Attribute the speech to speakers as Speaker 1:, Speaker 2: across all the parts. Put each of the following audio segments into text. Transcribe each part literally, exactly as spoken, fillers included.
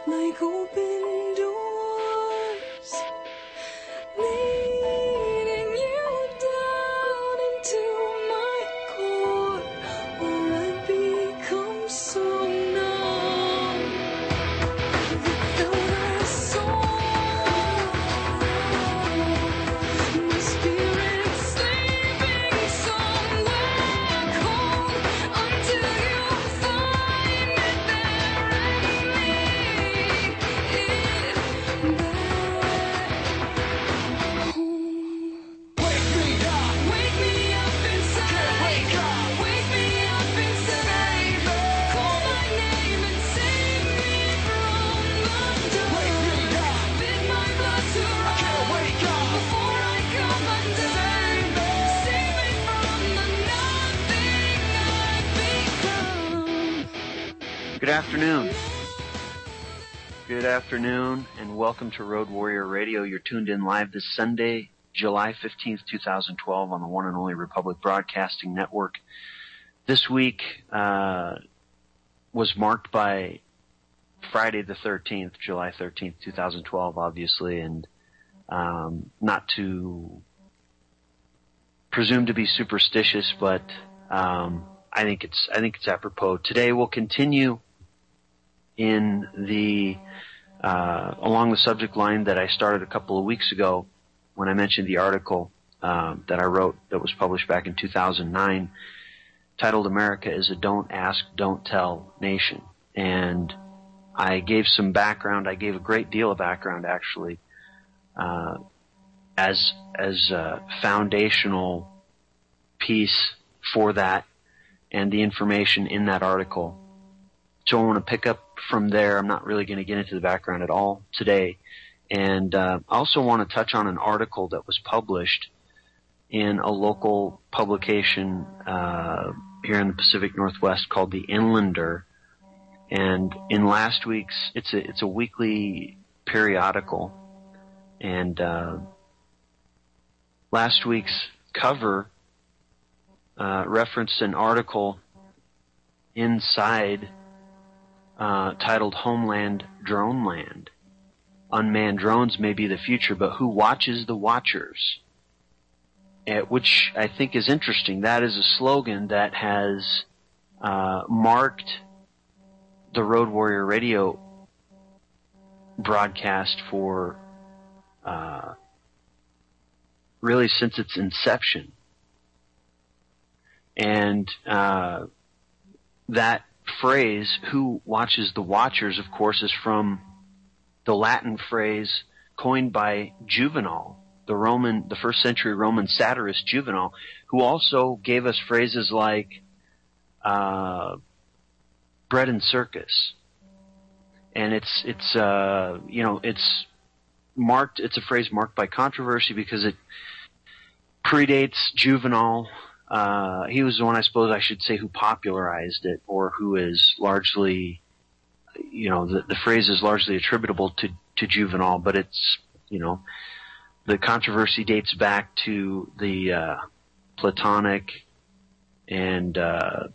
Speaker 1: like open doors, leading you down into my core, or I've become so numb without a soul. My spirit's sleeping somewhere cold until you find it there and lead it back home. Wake me up, wake me up inside. Wake up, wake me up inside. Call my name and save me from the dark. Wake me up, bid my blood to rise. Wake up before I come undone. Save me from the nothing I've become.
Speaker 2: Good afternoon. Good afternoon, and welcome to Road Warrior Radio. You're tuned in live this Sunday, July fifteenth, twenty twelve, on the one and only Republic Broadcasting Network. This week uh, was marked by Friday the thirteenth, July thirteenth, twenty twelve, obviously, and um, not to presume to be superstitious, but um, I think it's I think it's apropos. Today we'll continue in the uh, along the subject line that I started a couple of weeks ago when I mentioned the article um, that I wrote that was published back in two thousand nine, titled "America is a Don't Ask, Don't Tell Nation." And I gave some background. I gave a great deal of background, actually, uh, as as a foundational piece for that and the information in that article. So I want to pick up from there. I'm not really going to get into the background at all today. And uh, I also want to touch on an article that was published in a local publication uh, here in the Pacific Northwest called The Inlander. And in last week's, it's a it's a weekly periodical. And uh, last week's cover uh, referenced an article inside Uh, titled Homeland Drone Land. Unmanned drones may be the future, but who watches the watchers? Uh, which I think is interesting. That is a slogan that has uh, marked the Road Warrior Radio broadcast for uh, really since its inception. And uh, that phrase, who watches the watchers, of course, is from the Latin phrase coined by Juvenal, the Roman, the first century Roman satirist Juvenal, who also gave us phrases like uh, bread and circus. And it's, it's, uh, you know, it's marked, it's a phrase marked by controversy because it predates Juvenal. Uh, he was the one, I suppose I should say, who popularized it, or who is largely, you know, the, the phrase is largely attributable to, to Juvenal, but it's, you know, the controversy dates back to the, uh, Platonic and, uh,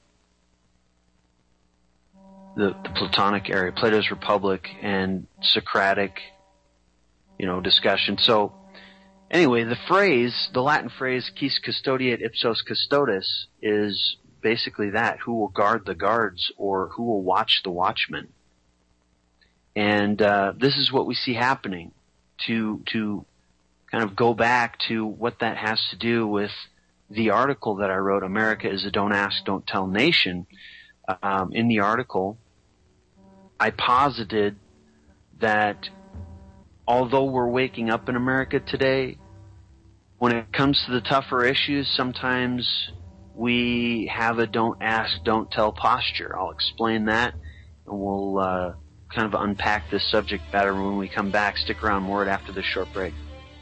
Speaker 2: the, the Platonic area, Plato's Republic and Socratic, you know, discussion. So, anyway, the phrase, the Latin phrase, quis custodiet ipsos custodes, is basically that, who will guard the guards, or who will watch the watchmen. And uh, this is what we see happening. To to kind of go back to what that has to do with the article that I wrote, America is a Don't Ask, Don't Tell Nation. Um, in the article, I posited that although we're waking up in America today, when it comes to the tougher issues, sometimes we have a don't ask, don't tell posture. I'll explain that, and we'll uh, kind of unpack this subject better when we come back. Stick around more after this short break.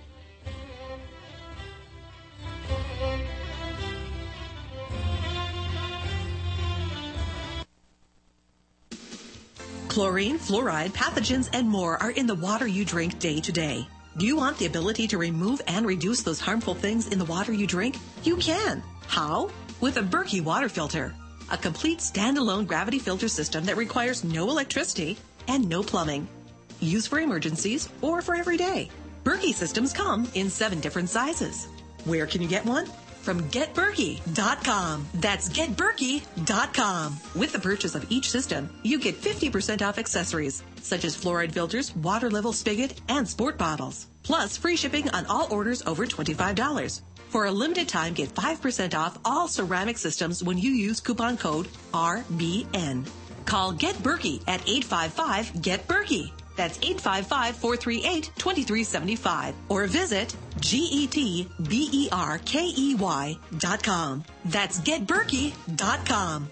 Speaker 3: Chlorine, fluoride, pathogens, and more are in the water you drink day to day. Do you want the ability to remove and reduce those harmful things in the water you drink? You can. How? With a Berkey water filter. a complete standalone gravity filter system that requires no electricity and no plumbing. use for emergencies, or for every day. Berkey systems come in seven different sizes. Where can you get one? From get berkey dot com. That's get berkey dot com. With the purchase of each system, you get fifty percent off accessories, such as fluoride filters, water level spigot, and sport bottles. Plus, free shipping on all orders over twenty-five dollars. For a limited time, get five percent off all ceramic systems when you use coupon code R B N. Call Get Berkey at eight five five, get berkey. That's eight five five, four three eight, two three seven five. Or visit G E T B E R K E Y dot com. That's get berkey dot com.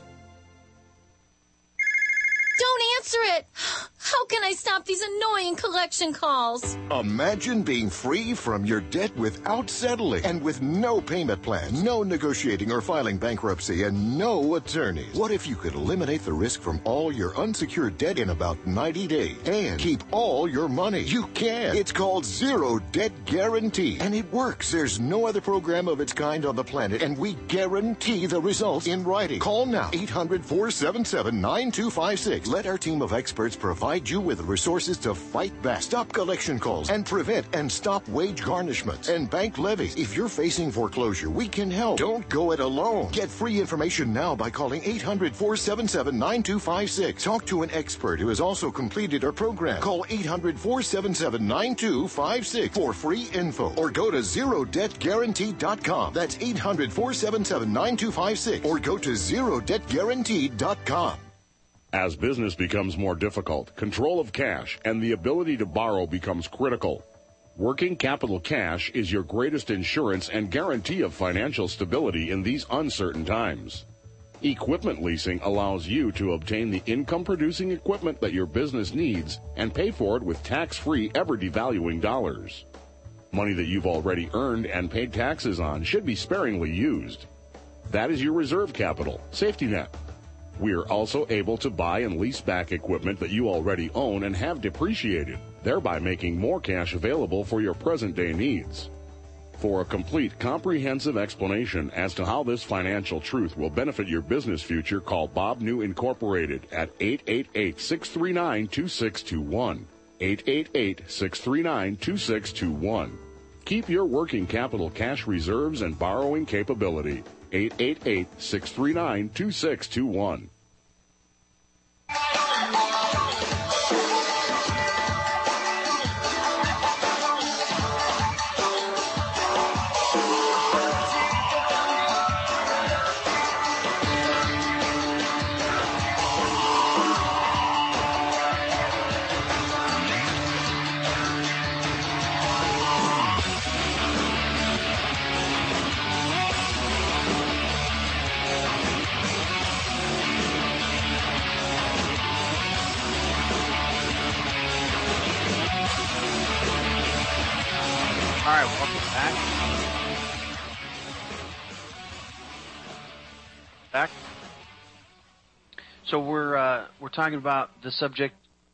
Speaker 1: Don't answer it! How can I stop these annoying collection calls?
Speaker 4: Imagine being free from your debt without settling and with no payment plan, no negotiating or filing bankruptcy, and no attorneys. What if you could eliminate the risk from all your unsecured debt in about ninety days and keep all your money? You can. It's called Zero Debt Guarantee, and it works. There's no other program of its kind on the planet, and we guarantee the results in writing. Call now, eight hundred, four seven seven, nine two five six. Let our team of experts provide you with the resources to fight back, stop collection calls, and prevent and stop wage garnishments and bank levies. If you're facing foreclosure, we can help. Don't go it alone. Get free information now by calling eight hundred, four seven seven, nine two five six. Talk to an expert who has also completed our program. Call eight hundred, four seven seven, nine two five six for free info, or go to zero debt guarantee dot com. That's eight hundred, four seven seven, nine two five six, or go to zero debt guarantee dot com.
Speaker 5: As business becomes more difficult, control of cash and the ability to borrow becomes critical. Working capital cash is your greatest insurance and guarantee of financial stability in these uncertain times. Equipment leasing allows you to obtain the income-producing equipment that your business needs and pay for it with tax-free, ever-devaluing dollars. Money that you've already earned and paid taxes on should be sparingly used. That is your reserve capital, safety net. We are also able to buy and lease back equipment that you already own and have depreciated, thereby making more cash available for your present-day needs. For a complete, comprehensive explanation as to how this financial truth will benefit your business future, call Bob New Incorporated at eight eight eight, six three nine, two six two one. eight eight eight, six three nine, two six two one. Keep your working capital cash reserves and borrowing capability. eight eight eight, six three nine, two six two one.
Speaker 2: All right, welcome back. Back. So we're uh, we're talking about the subject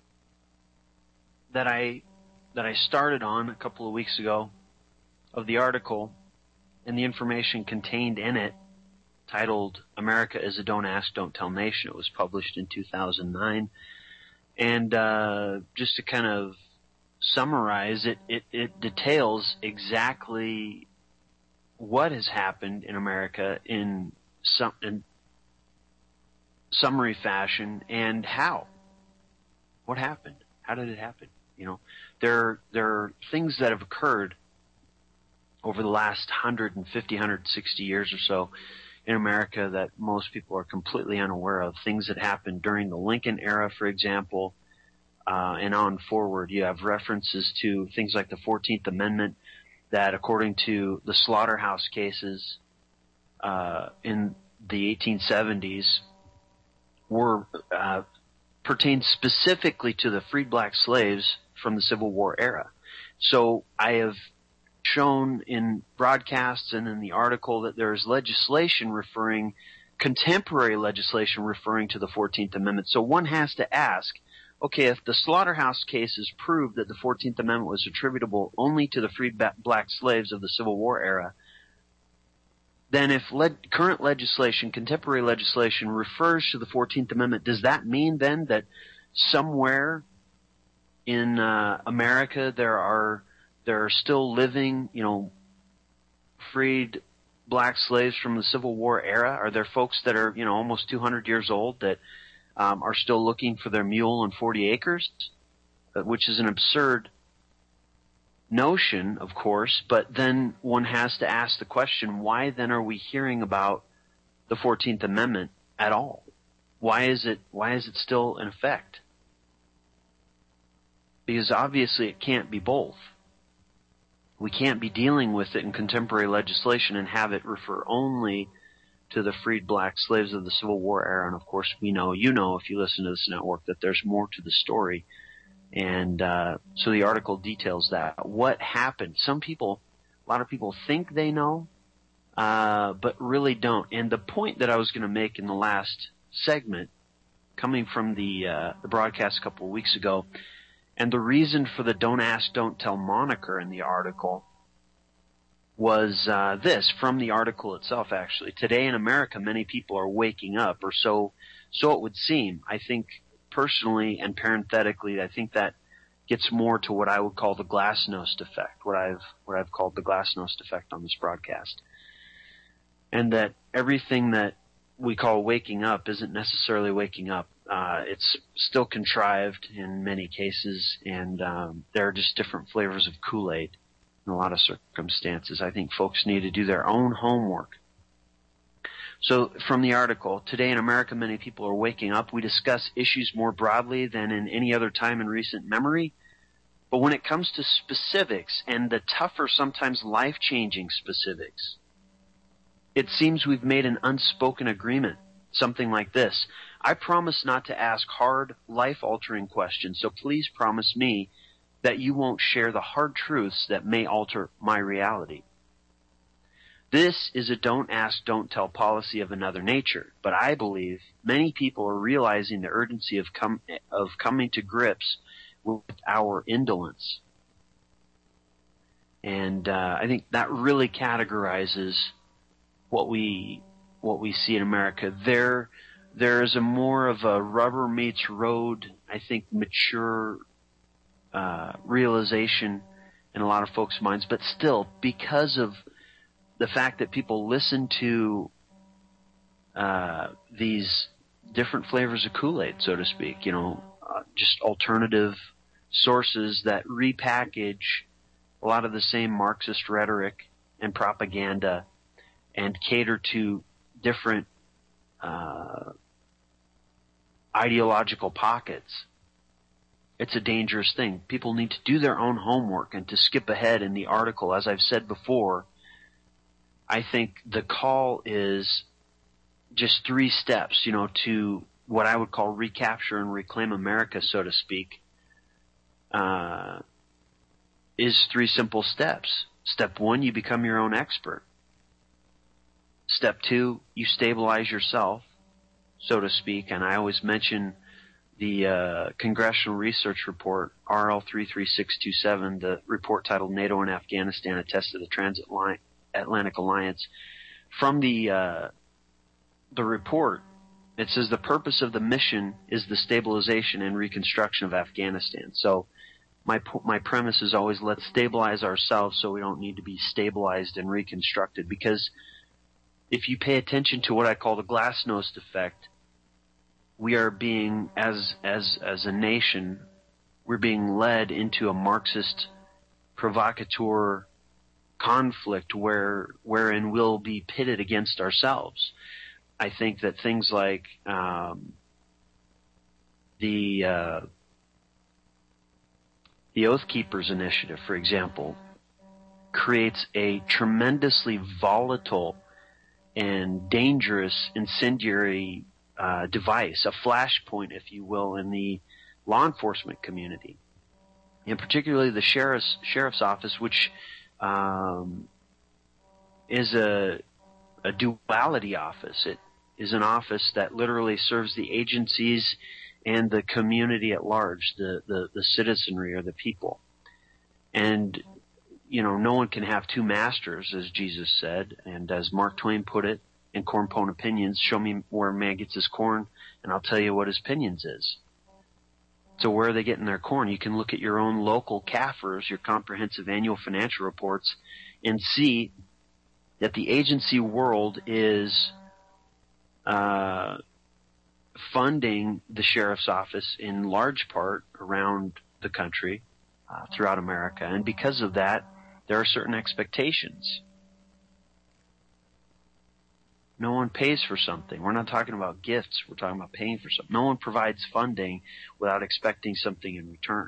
Speaker 2: that I that I started on a couple of weeks ago of the article and the information contained in it, titled "America is a Don't Ask, Don't Tell Nation." It was published in two thousand nine, and uh, just to kind of summarize it, it, it details exactly what has happened in America in some in summary fashion and how. What happened? How did it happen? You know, there there are things that have occurred over the last one hundred fifty, one hundred sixty years or so in America that most people are completely unaware of. Things that happened during the Lincoln era, for example. Uh, and on forward, you have references to things like the fourteenth Amendment that, according to the slaughterhouse cases uh, in the eighteen seventies, were uh, pertained specifically to the freed black slaves from the Civil War era. So I have shown in broadcasts and in the article that there is legislation referring, contemporary legislation referring to the fourteenth Amendment. So one has to ask, okay, if the slaughterhouse cases prove that the fourteenth Amendment was attributable only to the freed black slaves of the Civil War era, then if le- current legislation, contemporary legislation, refers to the fourteenth Amendment, does that mean then that somewhere in uh, America there are there are still living, you know, freed black slaves from the Civil War era? Are there folks that are, you know, almost two hundred years old that um, are still looking for their mule and forty acres, which is an absurd notion, of course, but then one has to ask the question, why then are we hearing about the fourteenth Amendment at all? Why is it, why is it still in effect? Because obviously it can't be both. We can't be dealing with it in contemporary legislation and have it refer only to the freed black slaves of the Civil War era. And of course, we know, you know, if you listen to this network, that there's more to the story. And uh, so the article details that. What happened? Some people, a lot of people think they know, uh, but really don't. And the point that I was going to make in the last segment, coming from the, uh, the broadcast a couple of weeks ago, and the reason for the Don't Ask, Don't Tell moniker in the article was uh, this, from the article itself, actually. Today in America, many people are waking up, or so so it would seem. I think personally and parenthetically, I think that gets more to what I would call the glasnost effect, what I've what I've called the glasnost effect on this broadcast. And that everything that we call waking up isn't necessarily waking up. Uh, it's still contrived in many cases, and um, there are just different flavors of Kool-Aid in a lot of circumstances. I think folks need to do their own homework. So from the article, today in America, many people are waking up. We discuss issues more broadly than in any other time in recent memory. But when it comes to specifics and the tougher, sometimes life-changing specifics, it seems we've made an unspoken agreement, something like this. I promise not to ask hard, life-altering questions, so please promise me that you won't share the hard truths that may alter my reality. This is a don't ask, don't tell policy of another nature, but I believe many people are realizing the urgency of, com- of coming to grips with our indolence. And uh, I think that really categorizes what we what we see in America. There, there is a more of a rubber meets road, I think, mature uh, realization in a lot of folks' minds, but still, because of the fact that people listen to uh, these different flavors of Kool-Aid, so to speak, you know, uh, just alternative sources that repackage a lot of the same Marxist rhetoric and propaganda and cater to different uh, ideological pockets. It's a dangerous thing. People need to do their own homework, and to skip ahead in the article, as I've said before, I think the call is just three steps, you know, to what I would call recapture and reclaim America, so to speak, uh, is three simple steps. Step one, you become your own expert. Step two, you stabilize yourself, so to speak, and I always mention the uh, Congressional Research Report, R L three three six two seven, the report titled NATO and Afghanistan, a test of the Transatlantic Alliance. From the uh, the report, it says the purpose of the mission is the stabilization and reconstruction of Afghanistan. So my my premise is always, let's stabilize ourselves so we don't need to be stabilized and reconstructed. Because if you pay attention to what I call the glasnost effect, we are being, as as as a nation, we're being led into a Marxist provocateur conflict where wherein we'll be pitted against ourselves. I think that things like um, the uh, the Oath Keepers Initiative, for example, creates a tremendously volatile and dangerous incendiary uh, device, a flashpoint, if you will, in the law enforcement community, and particularly the sheriff's sheriff's office, which um, is a a duality office. It is an office that literally serves the agencies and the community at large, the, the, the citizenry or the people. And, you know, no one can have two masters, as Jesus said, and as Mark Twain put it in Cornpone Opinions, show me where a man gets his corn, and I'll tell you what his opinions is. So where are they getting their corn? You can look at your own local C A F Rs, your comprehensive annual financial reports, and see that the agency world is uh, funding the sheriff's office in large part around the country, uh, throughout America. And because of that, there are certain expectations. No one pays for something. We're not talking about gifts. We're talking about paying for something. No one provides funding without expecting something in return.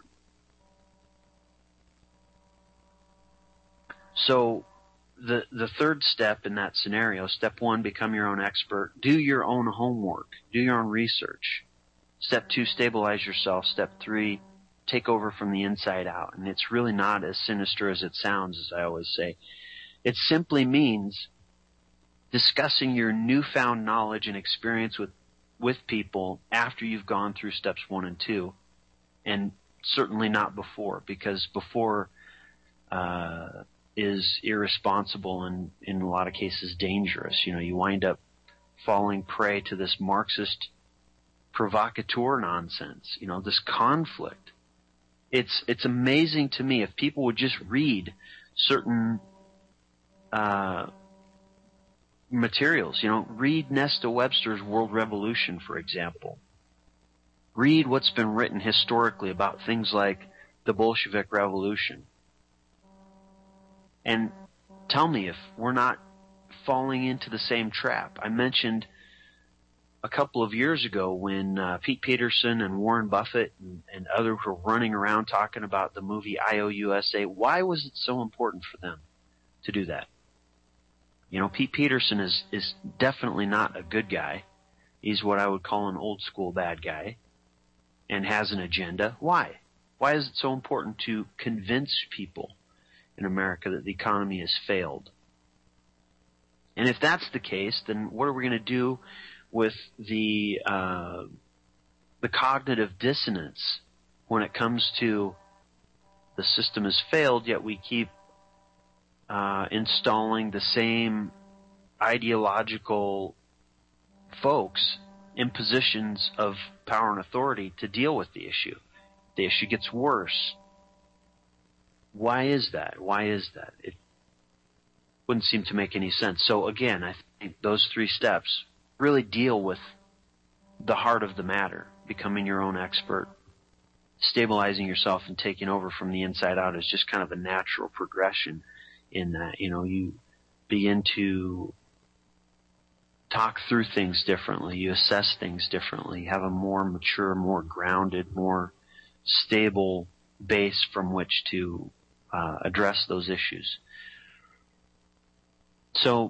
Speaker 2: So the the third step in that scenario, step one, become your own expert. Do your own homework. Do your own research. Step two, stabilize yourself. Step three, take over from the inside out. And it's really not as sinister as it sounds, as I always say. It simply means discussing your newfound knowledge and experience with, with people after you've gone through steps one and two, and certainly not before, because before uh, is irresponsible and in a lot of cases dangerous. You know, you wind up falling prey to this Marxist provocateur nonsense, you know, this conflict. It's, it's amazing to me if people would just read certain uh, materials, you know, read Nesta Webster's World Revolution, for example. Read what's been written historically about things like the Bolshevik Revolution. And tell me if we're not falling into the same trap. I mentioned a couple of years ago when uh, Pete Peterson and Warren Buffett and, and others were running around talking about the movie I O U S A. Why was it so important for them to do that? You know, Pete Peterson is, is definitely not a good guy. He's what I would call an old school bad guy and has an agenda. Why? Why is it so important to convince people in America that the economy has failed? And if that's the case, then what are we going to do with the uh, the cognitive dissonance when it comes to the system has failed, yet we keep uh, installing the same ideological folks in positions of power and authority to deal with the issue? The issue gets worse. Why is that? Why is that? It wouldn't seem to make any sense. So again, I think those three steps really deal with the heart of the matter. Becoming your own expert, stabilizing yourself, and taking over from the inside out is just kind of a natural progression in that. You know, you begin to talk through things differently. You assess things differently. You have a more mature, more grounded, more stable base from which to uh, address those issues. So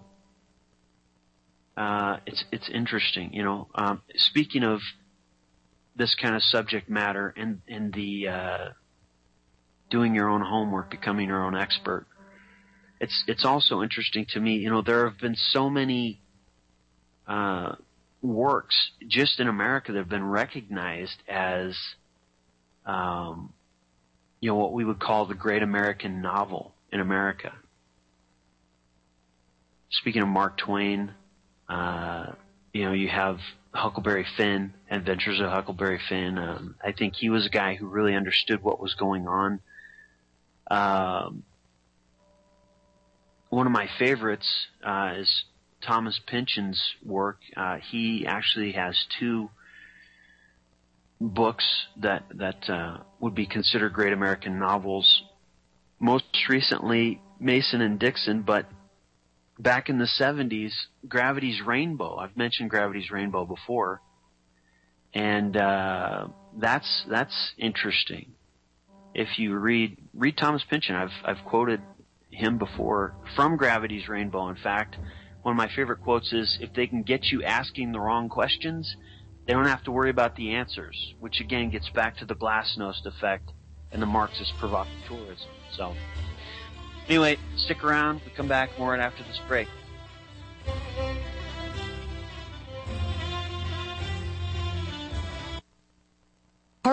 Speaker 2: uh, it's it's interesting, you know. Um, speaking of this kind of subject matter and and the uh, doing your own homework, becoming your own expert, it's it's also interesting to me. You know, there have been so many uh, works just in America that have been recognized as um, you know, what we would call the great American novel in America. Speaking of Mark Twain, uh, you know, you have Huckleberry Finn, Adventures of Huckleberry Finn. Um, I think he was a guy who really understood what was going on. Um, one of my favorites uh, is Thomas Pynchon's work. Uh, he actually has two books that that uh, would be considered great American novels. Most recently, Mason and Dixon, but back in the seventies, Gravity's Rainbow. I've mentioned Gravity's Rainbow before, and uh, that's that's interesting. If you read read Thomas Pynchon, I've I've quoted him before from Gravity's Rainbow. In fact, one of my favorite quotes is, "If they can get you asking the wrong questions, they don't have to worry about the answers," which again gets back to the Glasnost effect and the Marxist provocateurism. So anyway, stick around. We come back more right after this break.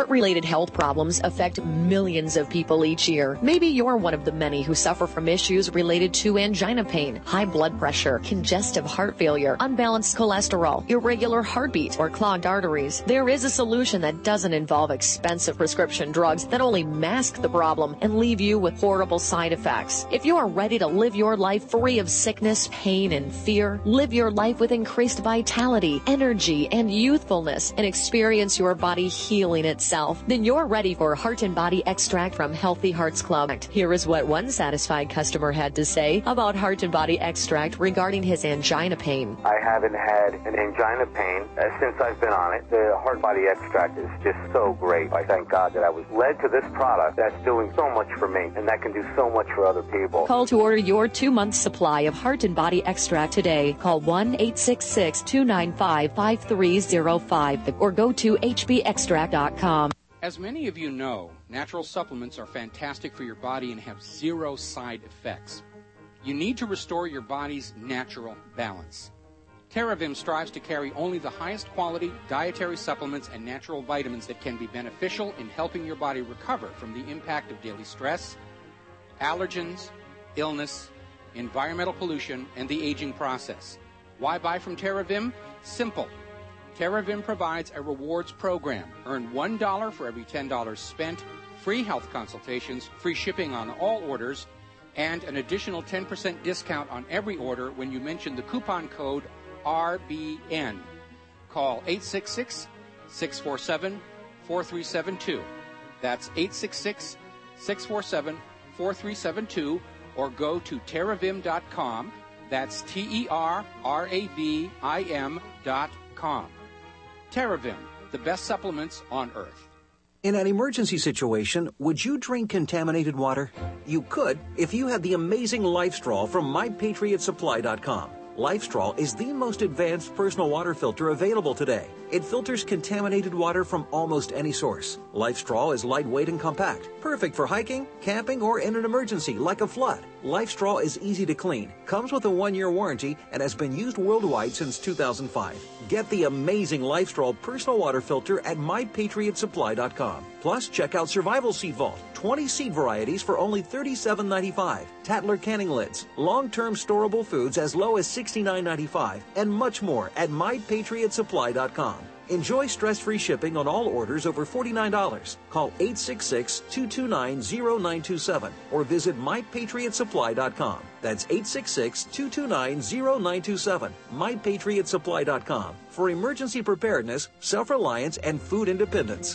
Speaker 6: Heart-related health problems affect millions of people each year. Maybe you're one of the many who suffer from issues related to angina pain, high blood pressure, congestive heart failure, unbalanced cholesterol, irregular heartbeat, or clogged arteries. There is a solution that doesn't involve expensive prescription drugs that only mask the problem and leave you with horrible side effects. If you are ready to live your life free of sickness, pain, and fear, live your life with increased vitality, energy, and youthfulness, and experience your body healing itself, then you're ready for Heart and Body Extract from Healthy Hearts Club. Here is what one satisfied customer had to say about Heart and Body Extract regarding his angina pain.
Speaker 7: I haven't had an angina pain uh, since I've been on it. The Heart and Body Extract is just so great. I thank God that I was led to this product that's doing so much for me, and that can do so much for other people.
Speaker 6: Call to order your two-month supply of Heart and Body Extract today. Call one eight six six, two nine five, five three zero five or go to h b extract dot com.
Speaker 8: As many of you know, natural supplements are fantastic for your body and have zero side effects. You need to restore your body's natural balance. TerraVim strives to carry only the highest quality dietary supplements and natural vitamins that can be beneficial in helping your body recover from the impact of daily stress, allergens, illness, environmental pollution, and the aging process. Why buy from TerraVim? Simple. TerraVim provides a rewards program. Earn one dollar for every ten dollars spent, free health consultations, free shipping on all orders, and an additional ten percent discount on every order when you mention the coupon code R B N. Call eight six six, six four seven, four three seven two. That's eight six six, six four seven, four three seven two, or go to terravim dot com. That's T E R R A V I M dot com. TerraVim, the best supplements on earth.
Speaker 9: In an emergency situation, would you drink contaminated water? You could if you had the amazing LifeStraw from my patriot supply dot com. LifeStraw is the most advanced personal water filter available today. It filters contaminated water from almost any source. LifeStraw is lightweight and compact, perfect for hiking, camping, or in an emergency like a flood. LifeStraw is easy to clean, comes with a one-year warranty, and has been used worldwide since two thousand five. Get the amazing LifeStraw personal water filter at my patriot supply dot com. Plus, check out Survival Seed Vault, twenty seed varieties for only thirty-seven ninety-five, Tatler canning lids, long-term storable foods as low as sixty-nine ninety-five, and much more at my patriot supply dot com. Enjoy stress-free shipping on all orders over forty-nine dollars. Call eight six six, two two nine, zero nine two seven or visit my patriot supply dot com. That's eight six six, two two nine, zero nine two seven, my patriot supply dot com for emergency preparedness, self-reliance, and food independence.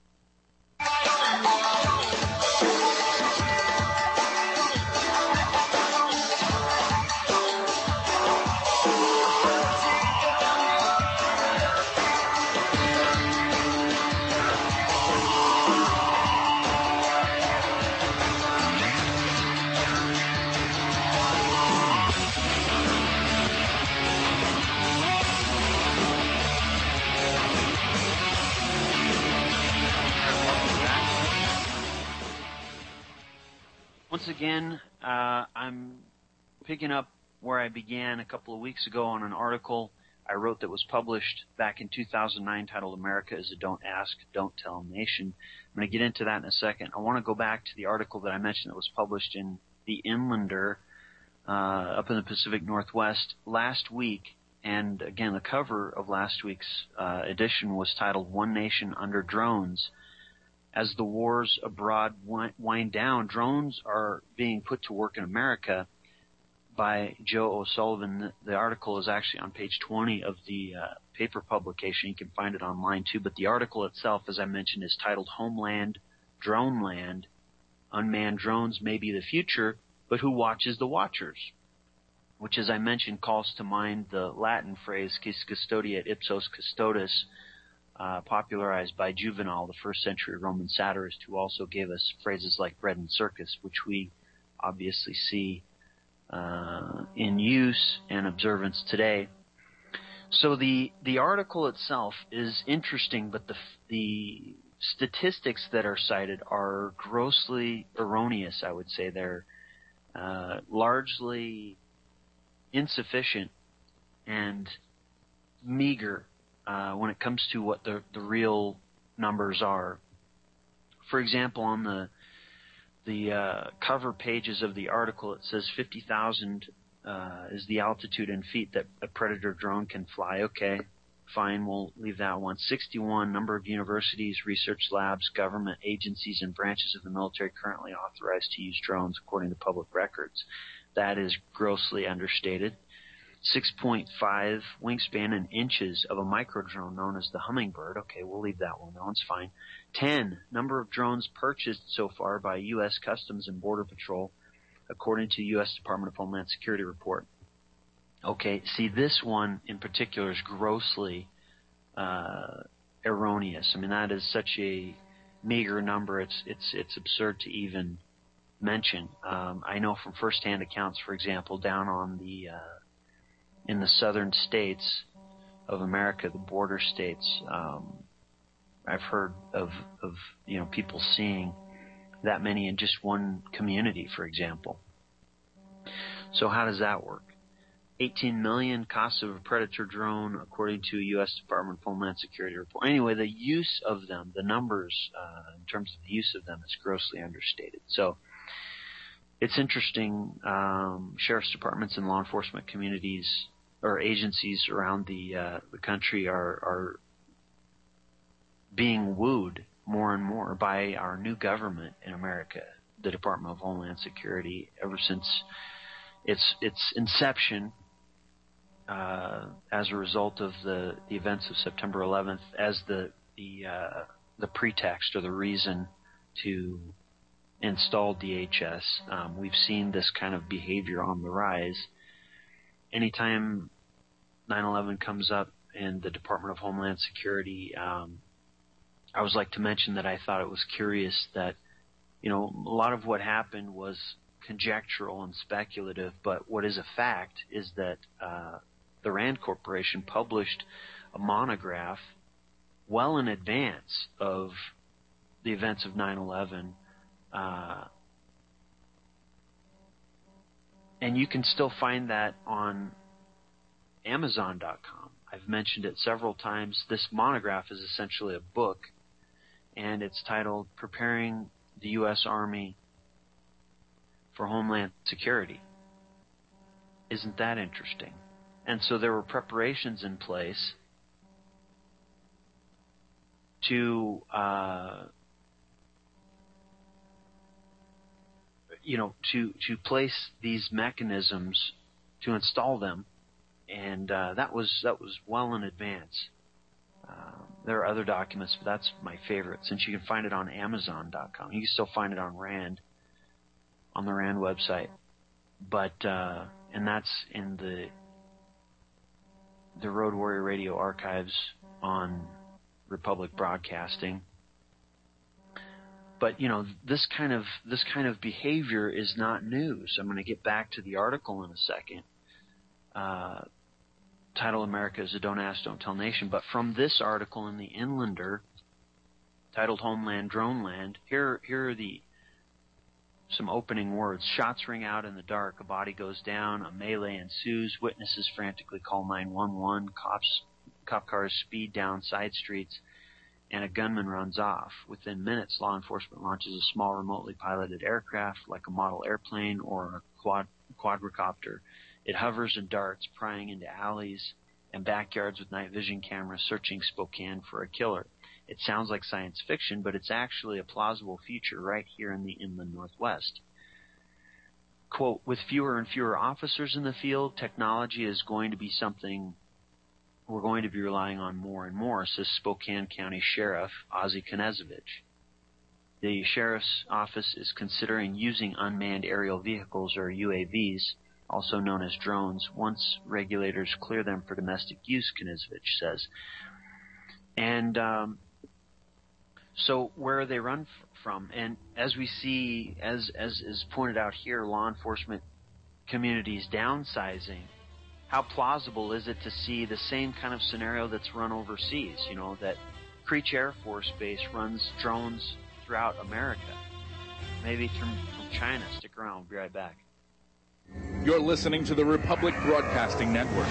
Speaker 2: Once again, uh, I'm picking up where I began a couple of weeks ago on an article I wrote that was published back in two thousand nine titled America is a Don't Ask, Don't Tell Nation. I'm going to get into that in a second. I want to go back to the article that I mentioned that was published in the Inlander uh, up in the Pacific Northwest last week. And again, the cover of last week's uh, edition was titled One Nation Under Drones. As the wars abroad wind down, drones are being put to work in America by Joe O'Sullivan. The article is actually on page twenty of the uh, paper publication. You can find it online too. But the article itself, as I mentioned, is titled Homeland, Drone Land. Unmanned drones may be the future, but who watches the watchers? Which, as I mentioned, calls to mind the Latin phrase quis custodiet ipsos custodes, Uh, popularized by Juvenal, the first century Roman satirist, who also gave us phrases like bread and circus, which we obviously see uh, in use and observance today. So the the article itself is interesting, but the the statistics that are cited are grossly erroneous, I would say. They're uh, largely insufficient and meager Uh, when it comes to what the, the real numbers are. for example, on the the uh, cover pages of the article, it says fifty thousand uh, is the altitude in feet that a Predator drone can fly. Okay, fine, we'll leave that one. sixty-one, number of universities, research labs, government agencies, and branches of the military currently authorized to use drones according to public records. That is grossly understated. six point five wingspan in inches of a micro drone known as the Hummingbird. Okay, we'll leave that one. That one's fine. ten, number of drones purchased so far by U S Customs and Border Patrol, according to U S Department of Homeland Security report. Okay, see, this one in particular is grossly uh, erroneous. I mean, that is such a meager number, it's it's it's absurd to even mention. Um, I know from firsthand accounts, for example, down on the uh, in the southern states of America, the border states, um, I've heard of of you know people seeing that many in just one community, for example. So how does that work? eighteen million cost of a Predator drone, according to a U S Department of Homeland Security report. Anyway, the use of them, the numbers uh, in terms of the use of them, is grossly understated. So it's interesting. Um, sheriff's departments and law enforcement communities or agencies around the uh, the country are are being wooed more and more by our new government in America, the Department of Homeland Security, ever since its its inception. Uh, as a result of the, the events of September eleventh, as the the uh, the pretext or the reason to install D H S, um, we've seen this kind of behavior on the rise. Anytime nine eleven comes up in the Department of Homeland Security, um, I always like to mention that I thought it was curious that, you know, a lot of what happened was conjectural and speculative, but what is a fact is that uh, the Rand Corporation published a monograph well in advance of the events of nine eleven, uh, and you can still find that on Amazon dot com. I've mentioned it several times. This monograph is essentially a book, and it's titled Preparing the U S Army for Homeland Security. Isn't that interesting? And so there were preparations in place to, uh, you know, to to place these mechanisms, to install them, and uh, that was that was well in advance. Uh, there are other documents, but that's my favorite, since you can find it on Amazon dot com. You can still find it on Rand, on the Rand website, but uh, and that's in the the Road Warrior Radio archives on Republic Broadcasting. But you know, this kind of this kind of behavior is not news. I'm going to get back to the article in a second. Uh, title America is a Don't Ask, Don't Tell Nation. But from this article in the Inlander, titled Homeland Drone Land, here here are the some opening words. Shots ring out in the dark. A body goes down. A melee ensues. Witnesses frantically call nine one one. Cops, cop cars speed down side streets, and a gunman runs off. Within minutes, law enforcement launches a small remotely piloted aircraft, like a model airplane or a quad, quadricopter. It hovers and darts, prying into alleys and backyards with night vision cameras, searching Spokane for a killer. It sounds like science fiction, but it's actually a plausible future right here in the inland Northwest. Quote, with fewer and fewer officers in the field, technology is going to be something we're going to be relying on more and more, says Spokane County Sheriff Ozzie Knezevich. The Sheriff's Office is considering using unmanned aerial vehicles, or U A Vs, also known as drones, once regulators clear them for domestic use, Knezevich says. And um, so where are they run f- from? And as we see, as as is pointed out here, law enforcement communities downsizing, how plausible is it to see the same kind of scenario that's run overseas? You know, that Creech Air Force Base runs drones throughout America. Maybe from, from China. Stick around. We'll be right back.
Speaker 10: You're listening to the Republic Broadcasting Network,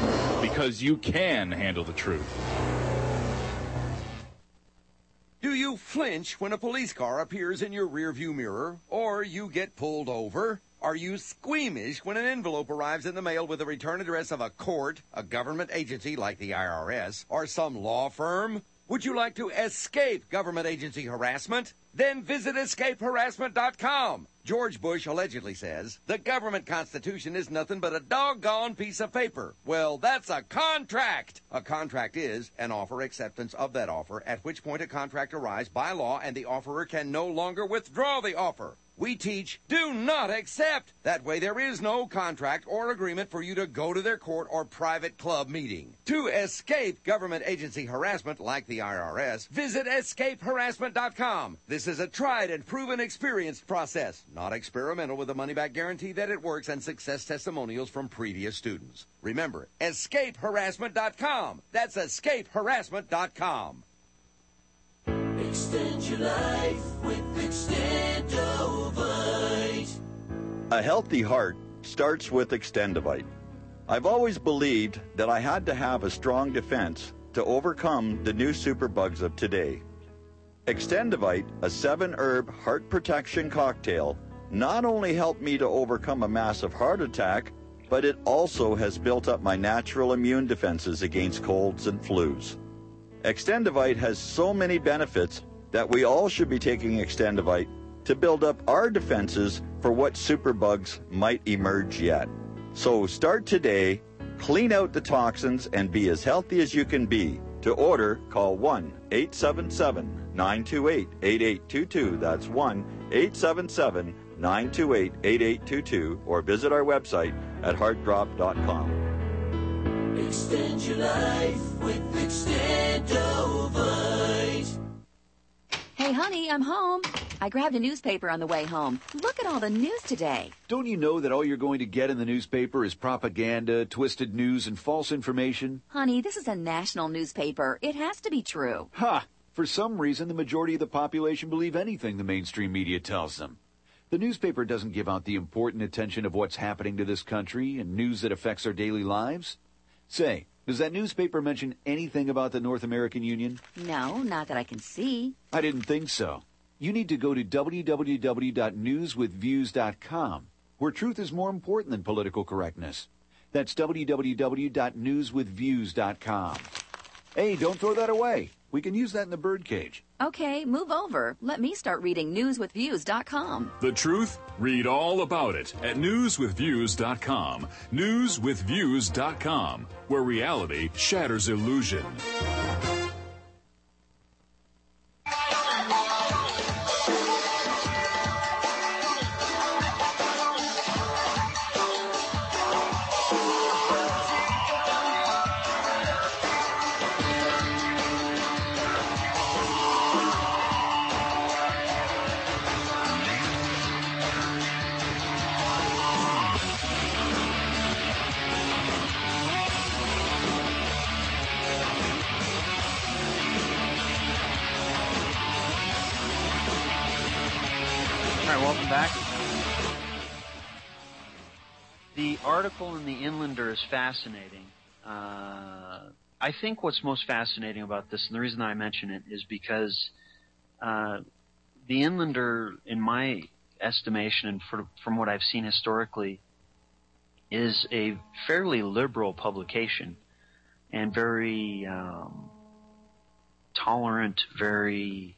Speaker 10: because you can handle the truth.
Speaker 11: Do you you flinch when a police car appears in your rearview mirror or you get pulled over? Are you squeamish when an envelope arrives in the mail with the return address of a court, a government agency like the I R S, or some law firm? Would you like to escape government agency harassment? Then visit escape harassment dot com. George Bush allegedly says, the government constitution is nothing but a doggone piece of paper. Well, that's a contract. A contract is an offer acceptance of that offer, at which point a contract arrives by law and the offerer can no longer withdraw the offer. We teach, do not accept. That way there is no contract or agreement for you to go to their court or private club meeting. To escape government agency harassment like the I R S, visit escape harassment dot com. This is a tried and proven experienced process, not experimental, with a money-back guarantee that it works and success testimonials from previous students. Remember, escape harassment dot com. That's escape harassment dot com.
Speaker 12: Extend your life with Extendovite.
Speaker 13: A healthy heart starts with Extendovite. I've always believed that I had to have a strong defense to overcome the new superbugs of today. Extendovite, a seven-herb heart protection cocktail, not only helped me to overcome a massive heart attack, but it also has built up my natural immune defenses against colds and flus. Extendovite has so many benefits that we all should be taking Extendovite to build up our defenses for what superbugs might emerge yet. So start today, clean out the toxins, and be as healthy as you can be. To order, call one eight seven seven, nine two eight, eight eight two two. That's one eight seven seven, nine two eight, eight eight two two, or visit our website at heart drop dot com.
Speaker 12: Extend your life with Extendovite.
Speaker 14: Hey, honey, I'm home. I grabbed a newspaper on the way home. Look at all the news today.
Speaker 15: Don't you know that all you're going to get in the newspaper is propaganda, twisted news, and false information?
Speaker 14: Honey, this is a national newspaper. It has to be true.
Speaker 15: Ha! For some reason, the majority of the population believe anything the mainstream media tells them. The newspaper doesn't give out the important attention of what's happening to this country and news that affects our daily lives. Say, does that newspaper mention anything about the North American Union?
Speaker 14: No, not that I can see.
Speaker 15: I didn't think so. You need to go to w w w dot news with views dot com, where truth is more important than political correctness. That's w w w dot news with views dot com. Hey, don't throw that away. We can use that in the birdcage.
Speaker 14: Okay, move over. Let me start reading news with views dot com.
Speaker 16: The truth? Read all about it at news with views dot com. news with views dot com, where reality shatters illusion.
Speaker 2: The article in the Inlander is fascinating. Uh, I think what's most fascinating about this, and the reason I mention it, is because uh, the Inlander, in my estimation, and for, from what I've seen historically, is a fairly liberal publication and very um, tolerant, very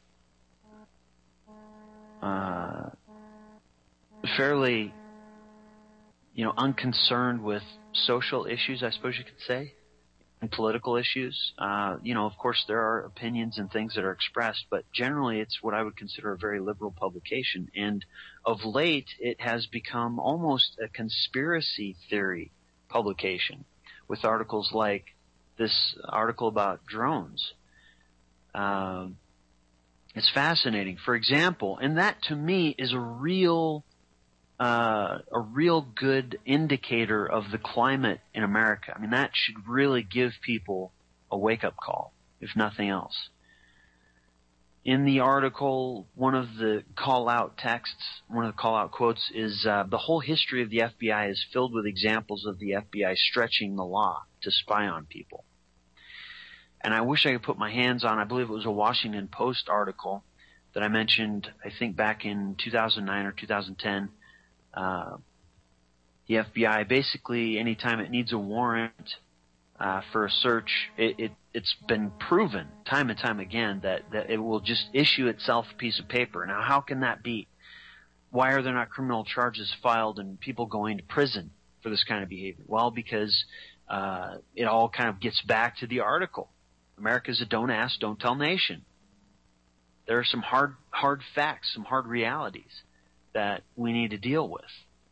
Speaker 2: uh, fairly, you know, unconcerned with social issues, I suppose you could say, and political issues. Uh, you know, of course, there are opinions and things that are expressed, but generally it's what I would consider a very liberal publication. And of late, it has become almost a conspiracy theory publication with articles like this article about drones. Um, it's fascinating. For example, and that to me is a real Uh, a real good indicator of the climate in America. I mean, that should really give people a wake-up call, if nothing else. In the article, one of the call-out texts, one of the call-out quotes is, uh, the whole history of the F B I is filled with examples of the F B I stretching the law to spy on people. and I wish I could put my hands on, I believe it was a Washington Post article that I mentioned, I think back in two thousand nine or two thousand ten. Uh, the F B I, basically, anytime it needs a warrant uh, for a search, it, it, it's been proven time and time again that, that it will just issue itself a piece of paper. Now, how can that be? Why are there not criminal charges filed and people going to prison for this kind of behavior? Well, because uh, it all kind of gets back to the article. America's a don't ask, don't tell nation. There are some hard, hard facts, some hard realities that we need to deal with.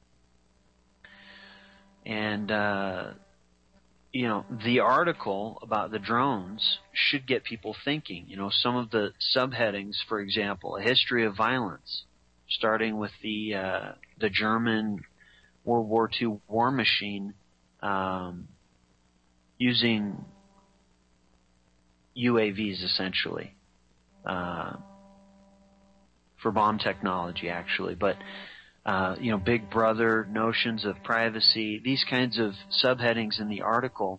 Speaker 2: And, uh, you know, the article about the drones should get people thinking. You know, some of the subheadings, for example, a history of violence, starting with the uh, the German World War Two war machine um, using U A Vs, essentially, uh, for bomb technology, actually. But, uh, you know, Big Brother, notions of privacy, these kinds of subheadings in the article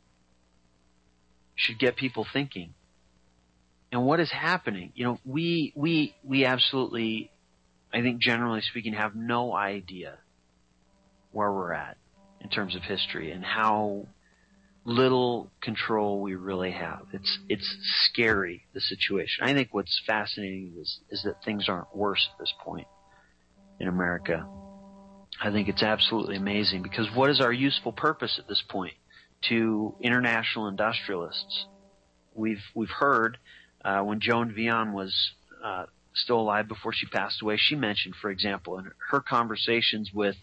Speaker 2: should get people thinking. And what is happening? You know, we, we, we absolutely, I think generally speaking, have no idea where we're at in terms of history and how little control we really have. It's it's scary, the situation. I think what's fascinating is is that things aren't worse at this point in America. I think it's absolutely amazing, because what is our useful purpose at this point to international industrialists? We've we've heard uh, when Joan Vion was uh, still alive before she passed away, she mentioned, for example, in her conversations with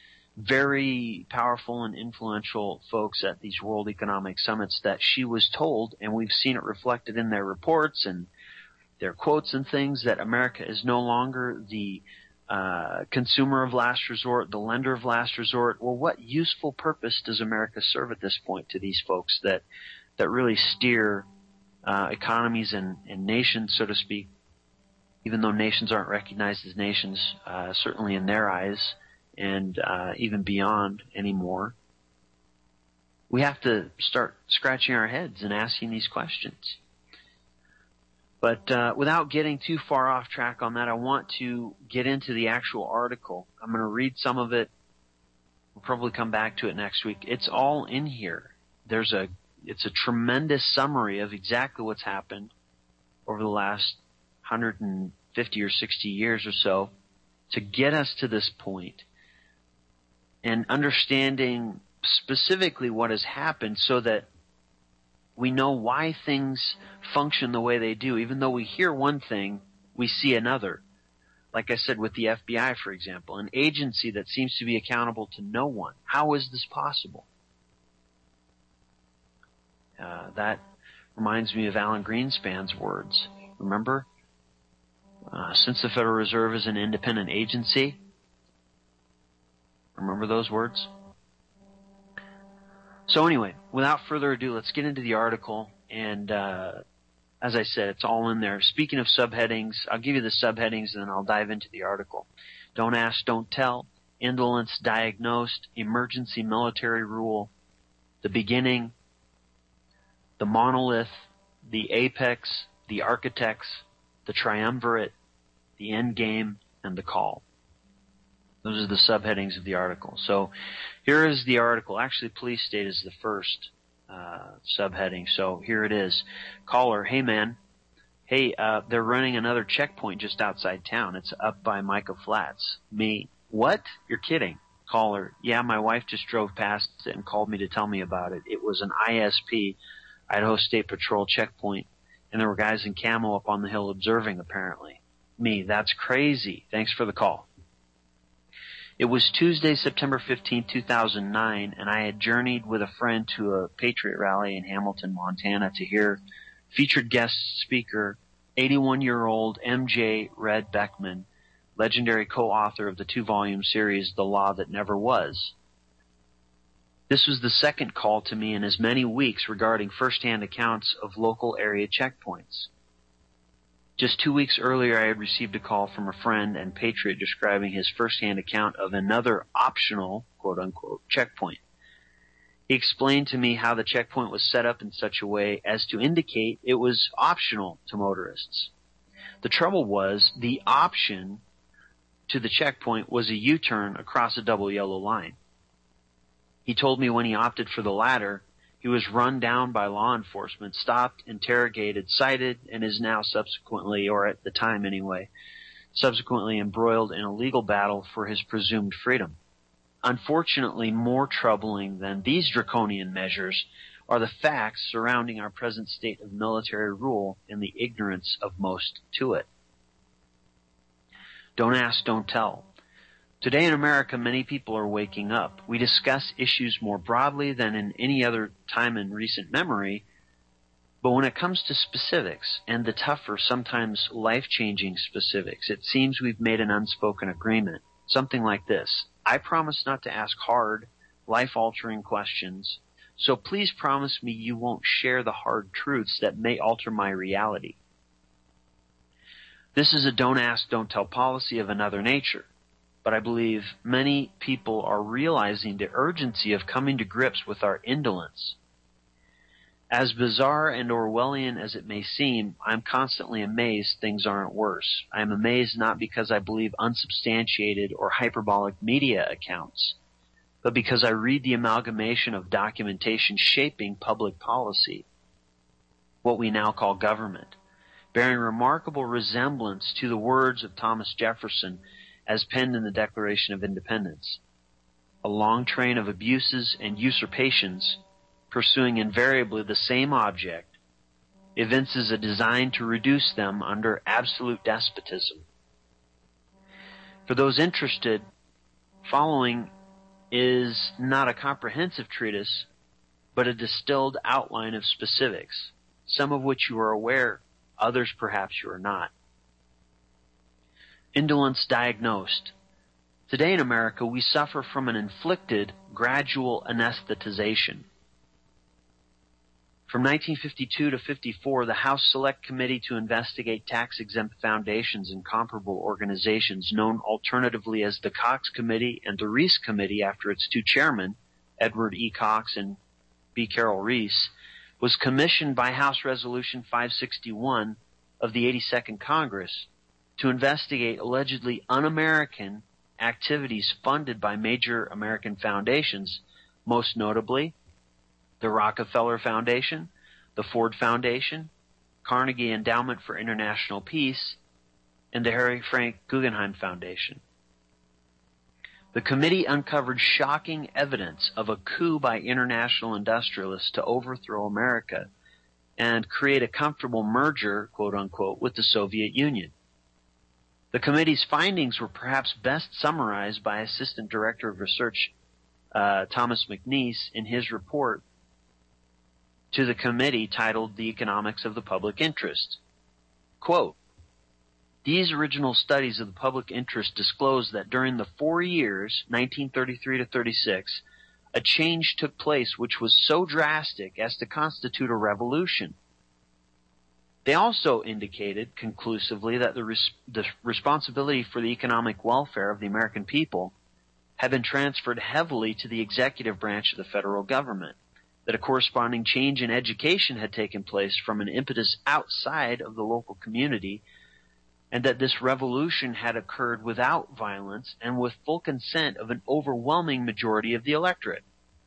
Speaker 2: very powerful and influential folks at these World Economic Summits, that she was told, and we've seen it reflected in their reports and their quotes and things, that America is no longer the uh, consumer of last resort, the lender of last resort. Well, what useful purpose does America serve at this point to these folks that that really steer uh, economies and, and nations, so to speak, even though nations aren't recognized as nations, uh, certainly in their eyes, and uh, even beyond anymore? We have to start scratching our heads and asking these questions. But uh, without getting too far off track on that, I want to get into the actual article. I'm going to read some of it. We'll probably come back to it next week. It's all in here. There's a, it's a tremendous summary of exactly what's happened over the last one hundred fifty or sixty years or so to get us to this point, and understanding specifically what has happened so that we know why things function the way they do. Even though we hear one thing, we see another. Like I said, with the F B I, for example, an agency that seems to be accountable to no one. How is this possible? Uh, that reminds me of Alan Greenspan's words. Remember? Uh, since the Federal Reserve is an independent agency, remember those words? So anyway, without further ado, let's get into the article. And uh, as I said, it's all in there. Speaking of subheadings, I'll give you the subheadings and then I'll dive into the article. Don't ask, don't tell. Indolence diagnosed. Emergency military rule. The beginning. The monolith. The apex. The architects. The triumvirate. The end game. And the call. Those are the subheadings of the article. So here is the article. Actually, police state is the first uh, subheading. So here it is. Caller, hey man. Hey, uh, they're running another checkpoint just outside town. It's up by Micah Flats. Me, what? You're kidding. Caller, yeah, my wife just drove past it and called me to tell me about it. It was an I S P, Idaho State Patrol checkpoint, and there were guys in camo up on the hill observing, apparently. Me, that's crazy. Thanks for the call. It was Tuesday, September fifteenth, two thousand nine, and I had journeyed with a friend to a Patriot rally in Hamilton, Montana to hear featured guest speaker, eighty-one-year-old M J Red Beckman, legendary co-author of the two-volume series The Law That Never Was. This was the second call to me in as many weeks regarding first-hand accounts of local area checkpoints. Just two weeks earlier, I had received a call from a friend and patriot describing his first-hand account of another optional, quote-unquote, checkpoint. He explained to me how the checkpoint was set up in such a way as to indicate it was optional to motorists. The trouble was the option to the checkpoint was a U-turn across a double yellow line. He told me when he opted for the latter, he was run down by law enforcement, stopped, interrogated, cited, and is now subsequently, or at the time anyway, subsequently embroiled in a legal battle for his presumed freedom. Unfortunately, more troubling than these draconian measures are the facts surrounding our present state of military rule and the ignorance of most to it. Don't ask, don't tell. Today in America, many people are waking up. We discuss issues more broadly than in any other time in recent memory, but when it comes to specifics, and the tougher, sometimes life-changing specifics, it seems we've made an unspoken agreement. Something like this: I promise not to ask hard, life-altering questions, so please promise me you won't share the hard truths that may alter my reality. This is a don't ask, don't tell policy of another nature, but I believe many people are realizing the urgency of coming to grips with our indolence. As bizarre and Orwellian as it may seem, I'm constantly amazed things aren't worse. I am amazed not because I believe unsubstantiated or hyperbolic media accounts, but because I read the amalgamation of documentation shaping public policy, what we now call government, bearing remarkable resemblance to the words of Thomas Jefferson as penned in the Declaration of Independence. A long train of abuses and usurpations, pursuing invariably the same object, evinces a design to reduce them under absolute despotism. For those interested, following is not a comprehensive treatise, but a distilled outline of specifics, some of which you are aware, others perhaps you are not. Indolence diagnosed. Today in America, we suffer from an inflicted, gradual anesthetization. From nineteen fifty-two to fifty-four, the House Select Committee to investigate tax-exempt foundations and comparable organizations, known alternatively as the Cox Committee and the Reese Committee after its two chairmen, Edward E. Cox and B. Carroll Reese, was commissioned by House Resolution five sixty-one of the eighty-second Congress to investigate allegedly un-American activities funded by major American foundations, most notably the Rockefeller Foundation, the Ford Foundation, Carnegie Endowment for International Peace, and the Harry Frank Guggenheim Foundation. The committee uncovered shocking evidence of a coup by international industrialists to overthrow America and create a comfortable merger, quote unquote, with the Soviet Union. The committee's findings were perhaps best summarized by Assistant Director of Research uh, Thomas McNeice in his report to the committee titled The Economics of the Public Interest. Quote, these original studies of the public interest disclose that during the four years, nineteen thirty-three to thirty-six, a change took place which was so drastic as to constitute a revolution. They also indicated conclusively that the, res- the responsibility for the economic welfare of the American people had been transferred heavily to the executive branch of the federal government, that a corresponding change in education had taken place from an impetus outside of the local community, and that this revolution had occurred without violence and with full consent of an overwhelming majority of the electorate.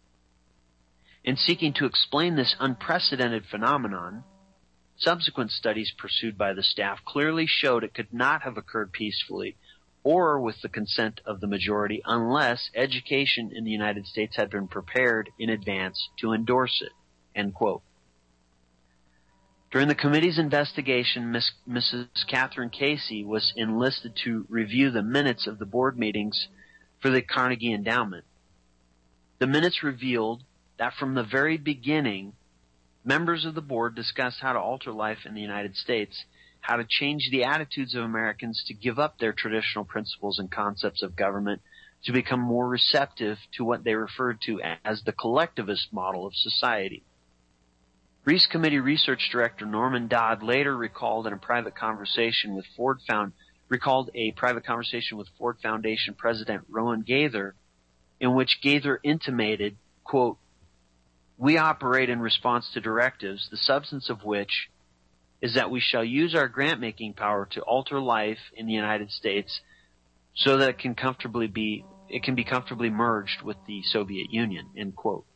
Speaker 2: In seeking to explain this unprecedented phenomenon, subsequent studies pursued by the staff clearly showed it could not have occurred peacefully or with the consent of the majority unless education in the United States had been prepared in advance to endorse it. End quote. During the committee's investigation, Miss, Missus Catherine Casey was enlisted to review the minutes of the board meetings for the Carnegie Endowment. The minutes revealed that from the very beginning, members of the board discussed how to alter life in the United States, how to change the attitudes of Americans to give up their traditional principles and concepts of government to become more receptive to what they referred to as the collectivist model of society. Reese Committee Research Director Norman Dodd later recalled in a private conversation with Ford Found recalled a private conversation with Ford Foundation President Rowan Gaither, in which Gaither intimated, quote, we operate in response to directives, the substance of which is that we shall use our grant-making power to alter life in the United States so that it can comfortably be it can be comfortably merged with the Soviet Union, end quote.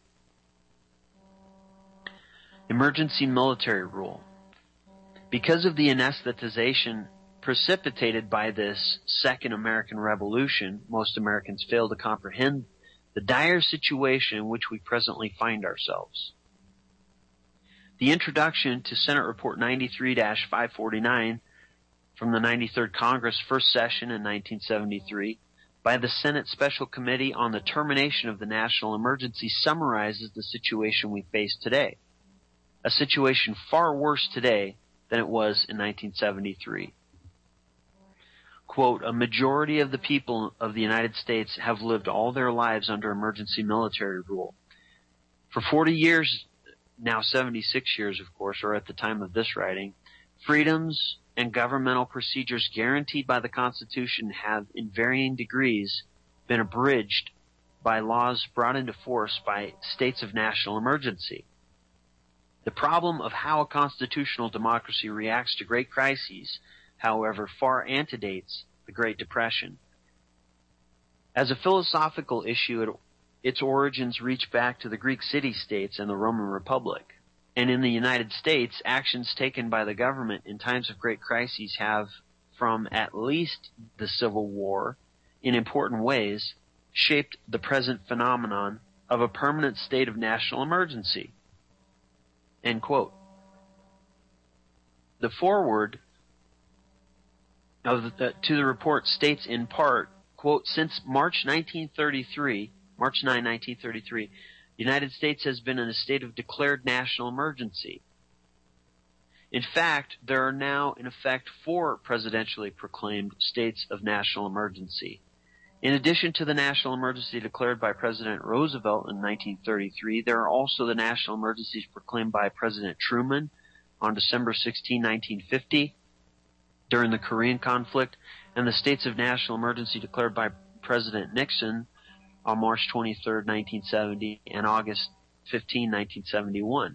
Speaker 2: Emergency military rule. Because of the anesthetization precipitated by this Second American Revolution, most Americans fail to comprehend the dire situation in which we presently find ourselves. The introduction to Senate Report ninety-three dash five forty-nine from the ninety-third Congress, first session in nineteen seventy-three, by the Senate Special Committee on the Termination of the National Emergency summarizes the situation we face today. A situation far worse today than it was in nineteen seventy-three. Quote, a majority of the people of the United States have lived all their lives under emergency military rule. For forty years, now seventy-six years, of course, or at the time of this writing, freedoms and governmental procedures guaranteed by the Constitution have, in varying degrees, been abridged by laws brought into force by states of national emergency. The problem of how a constitutional democracy reacts to great crises, however, far antedates the Great Depression. As a philosophical issue, it, its origins reach back to the Greek city-states and the Roman Republic. And in the United States, actions taken by the government in times of great crises have, from at least the Civil War, in important ways, shaped the present phenomenon of a permanent state of national emergency. End quote. The foreword of the, to the report states in part, quote, since March nineteen thirty-three, March ninth, nineteen thirty-three, the United States has been in a state of declared national emergency. In fact, there are now, in effect, four presidentially proclaimed states of national emergency. In addition to the national emergency declared by President Roosevelt in nineteen thirty-three, there are also the national emergencies proclaimed by President Truman on December sixteenth, nineteen fifty, during the Korean conflict, and the states of national emergency declared by President Nixon on March twenty-third, nineteen seventy, and August fifteenth, nineteen seventy-one.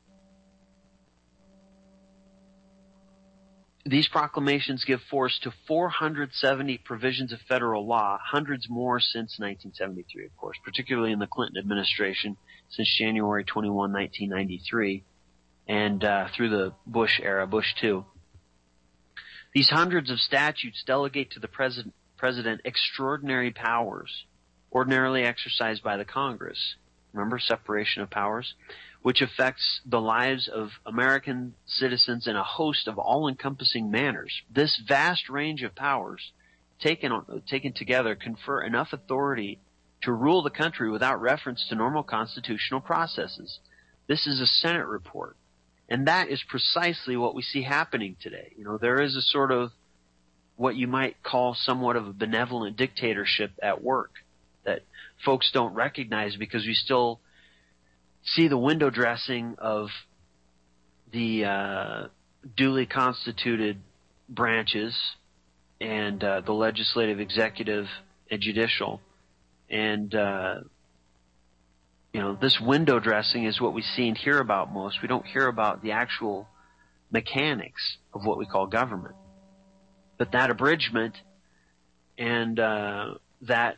Speaker 2: These proclamations give force to four hundred seventy provisions of federal law, hundreds more since nineteen seventy-three, of course, particularly in the Clinton administration since January twenty-first, nineteen ninety-three, and uh, through the Bush era, Bush two. These hundreds of statutes delegate to the president, president extraordinary powers ordinarily exercised by the Congress. Remember, separation of powers, which affects the lives of American citizens in a host of all-encompassing manners. This vast range of powers, taken on, taken together, confer enough authority to rule the country without reference to normal constitutional processes. This is a Senate report. And that is precisely what we see happening today. You know, there is a sort of what you might call somewhat of a benevolent dictatorship at work that folks don't recognize because we still see the window dressing of the uh, duly constituted branches and uh, the legislative, executive, and judicial. And uh, you know, this window dressing is what we see and hear about most. We don't hear about the actual mechanics of what we call government. But that abridgment and uh, that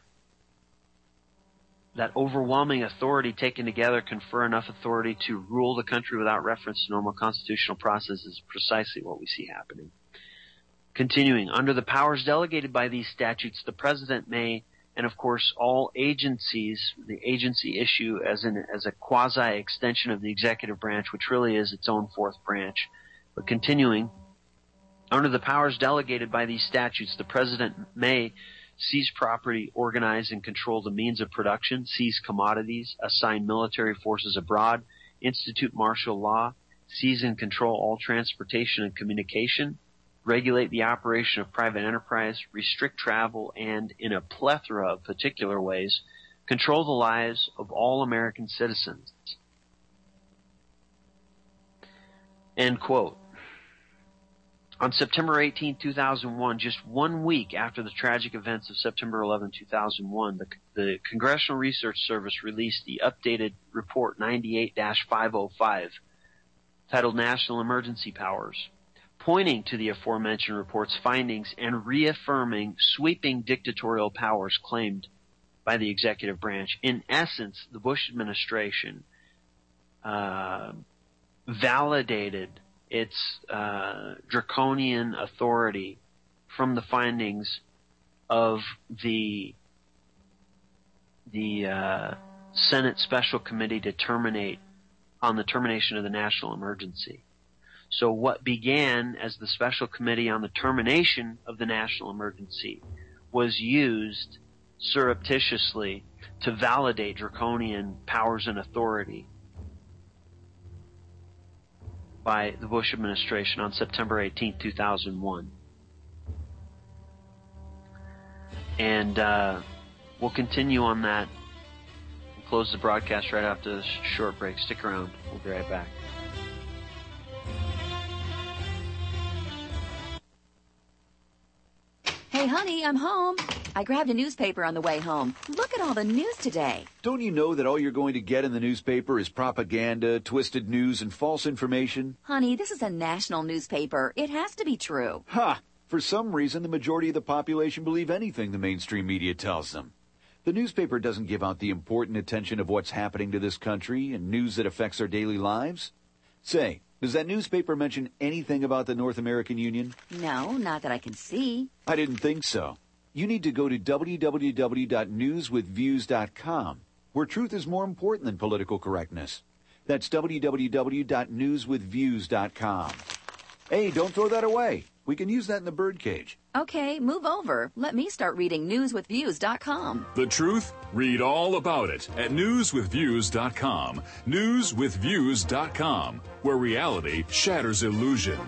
Speaker 2: that overwhelming authority taken together confer enough authority to rule the country without reference to normal constitutional processes is precisely what we see happening. Continuing, under the powers delegated by these statutes, the president may, and of course all agencies, the agency issue as an as a quasi-extension of the executive branch, which really is its own fourth branch. But continuing, under the powers delegated by these statutes, the president may seize property, organize and control the means of production, seize commodities, assign military forces abroad, institute martial law, seize and control all transportation and communication, regulate the operation of private enterprise, restrict travel, and, in a plethora of particular ways, control the lives of all American citizens. End quote. On September eighteenth, two thousand one, just one week after the tragic events of September eleventh, two thousand one, the, the Congressional Research Service released the updated Report ninety-eight dash five oh five, titled National Emergency Powers, pointing to the aforementioned report's findings and reaffirming sweeping dictatorial powers claimed by the executive branch. In essence, the Bush administration uh, validated its uh, draconian authority from the findings of the the uh, Senate Special Committee to terminate on the termination of the national emergency. So what began as the Special Committee on the termination of the national emergency was used surreptitiously to validate draconian powers and authority by the Bush administration on September eighteenth, two thousand one. And uh, we'll continue on that. We'll close the broadcast right after this short break. Stick around. We'll be right back.
Speaker 14: Hey, honey, I'm home. I grabbed a newspaper on the way home. Look at all the news today.
Speaker 15: Don't you know that all you're going to get in the newspaper is propaganda, twisted news, and false information?
Speaker 14: Honey, this is a national newspaper. It has to be true.
Speaker 15: Ha! For some reason, the majority of the population believe anything the mainstream media tells them. The newspaper doesn't give out the important attention of what's happening to this country and news that affects our daily lives. Say, does that newspaper mention anything about the North American Union?
Speaker 14: No, not that I can see.
Speaker 15: I didn't think so. You need to go to w w w dot news with views dot com, where truth is more important than political correctness. That's w w w dot news with views dot com. Hey, don't throw that away. We can use that in the birdcage.
Speaker 14: Okay, move over. Let me start reading news with views dot com.
Speaker 16: The truth? Read all about it at news with views dot com. news with views dot com, where reality shatters illusion.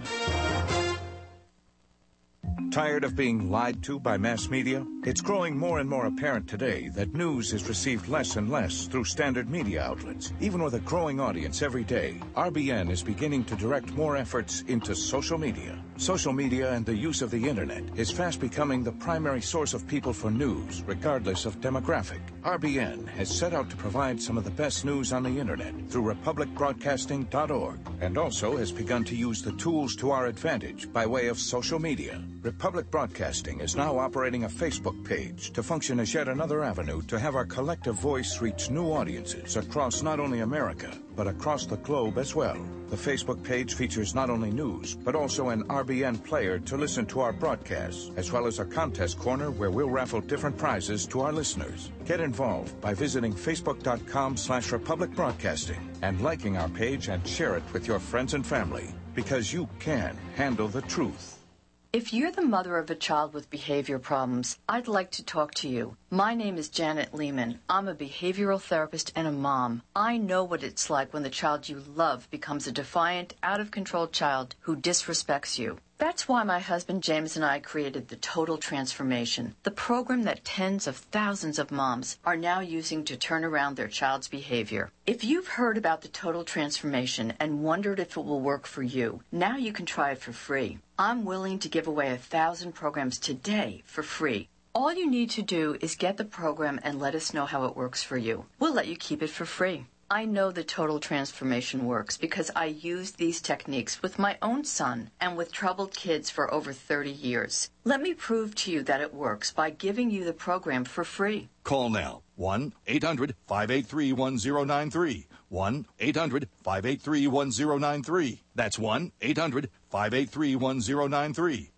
Speaker 17: Tired of being lied to by mass media? It's growing more and more apparent today that news is received less and less through standard media outlets. Even with a growing audience every day, R B N is beginning to direct more efforts into social media. Social media and the use of the internet is fast becoming the primary source of people for news, regardless of demographic. R B N has set out to provide some of the best news on the internet through republic broadcasting dot org, and also has begun to use the tools to our advantage by way of social media. Republic Broadcasting is now operating a Facebook page to function as yet another avenue to have our collective voice reach new audiences across not only America, but across the globe as well. The Facebook page features not only news, but also an R B N player to listen to our broadcasts, as well as a contest corner where we'll raffle different prizes to our listeners. Get involved by visiting facebook dot com slash Republic Broadcasting and liking our page and share it with your friends and family, because you can handle the truth.
Speaker 18: If you're the mother of a child with behavior problems, I'd like to talk to you. My name is Janet Lehman. I'm a behavioral therapist and a mom. I know what it's like when the child you love becomes a defiant, out-of-control child who disrespects you. That's why my husband James and I created the Total Transformation, the program that tens of thousands of moms are now using to turn around their child's behavior. If you've heard about the Total Transformation and wondered if it will work for you, now you can try it for free. I'm willing to give away a thousand programs today for free. All you need to do is get the program and let us know how it works for you. We'll let you keep it for free. I know the Total Transformation works because I used these techniques with my own son and with troubled kids for over thirty years. Let me prove to you that it works by giving you the program for free.
Speaker 17: Call now. one eight hundred five eight three one zero nine three. one eight hundred five eight three one zero nine three. That's one eight hundred five eight three one zero nine three.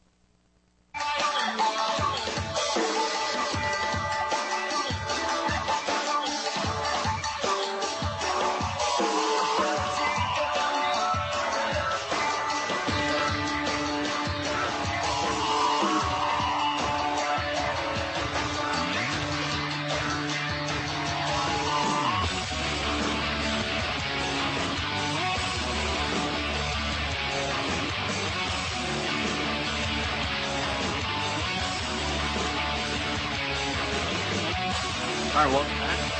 Speaker 2: All right, welcome back.